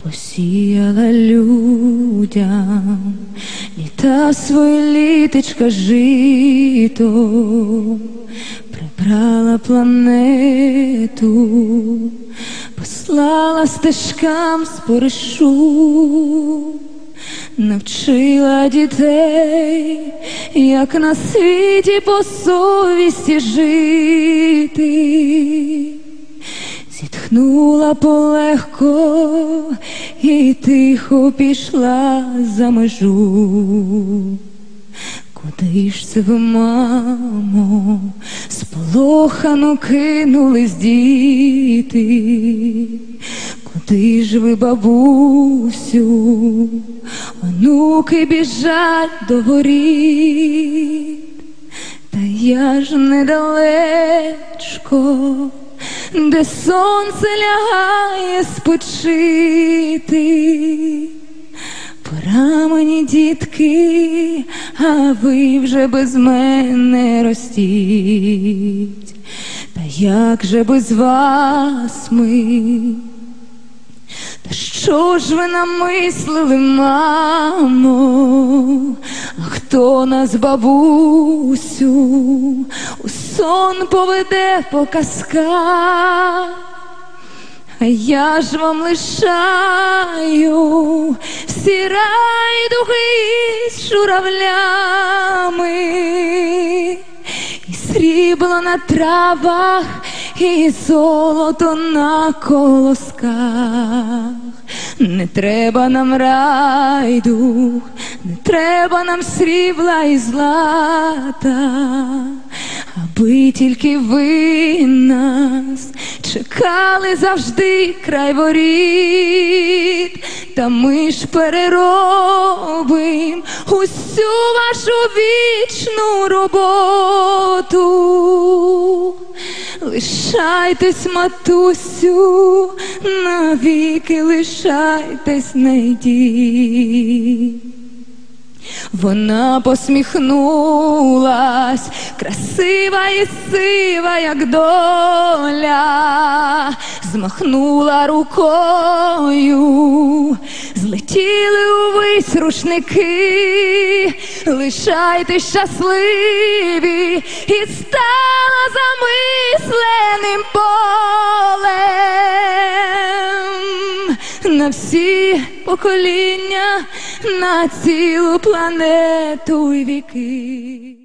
посіяла людям літа свої літочка жито, прибрала планету, послала стежкам споришу, навчила дітей, як на світі по совісті жити. Зітхнула полегко і тихо пішла за межу. Куди ж це ви, мамо, сполохано кинулись діти? Куди ж ви, бабусю, онуки біжать до воріт? Та я ж недалечко, де сонце лягає спочити. Пора мені, дітки, а ви вже без мене ростіть. Та як же без вас ми? Та що ж ви намислили, мамо? А хто нас, бабусю, у сон поведе по казках? А я ж вам лишаю всі райдуги з журавлями, і срібло на травах, і золото на колосках. Не треба нам райдуг, не треба нам срібла і злата, аби тільки ви нас чекали завжди край воріт. Та ми ж переробим усю вашу вічну роботу. Лишайтесь, матусю, навіки лишайтесь, не йдіть. Вона посміхнулась, красива і сива, як доля, змахнула рукою, злетіли увесь рушники. Лишайтесь щасливі, і стала замисленим полем на всі покоління, на цілу планету й віки.